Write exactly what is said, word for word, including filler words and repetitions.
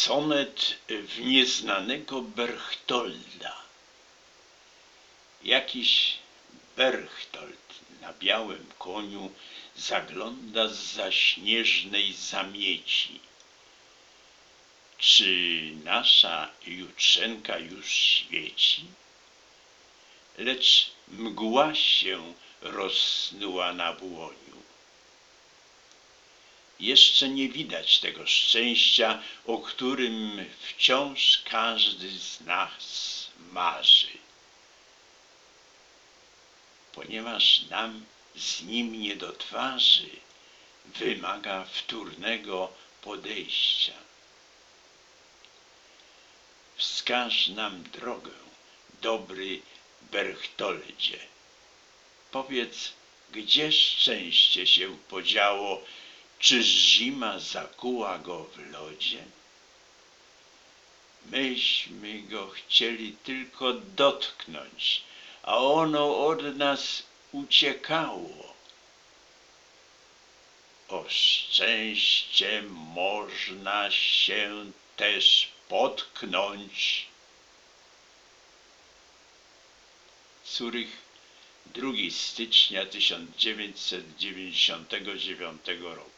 Sonet w nieznanego Berchtolda. Jakiś Berchtold na białym koniu zagląda zza śnieżnej zamieci. Czy nasza jutrzenka już świeci? Lecz mgła się rozsnuła na błoniu. Jeszcze nie widać tego szczęścia, o którym wciąż każdy z nas marzy. Ponieważ nam z nim nie do twarzy, wymaga wtórnego podejścia. Wskaż nam drogę, dobry Berchtoldzie. Powiedz, gdzie szczęście się podziało, czyż zima zakuła go w lodzie? Myśmy go chcieli tylko dotknąć, a ono od nas uciekało. O szczęście można się też potknąć. Zurych, drugiego stycznia tysiąc dziewięćset dziewięćdziesiątego dziewiątego roku.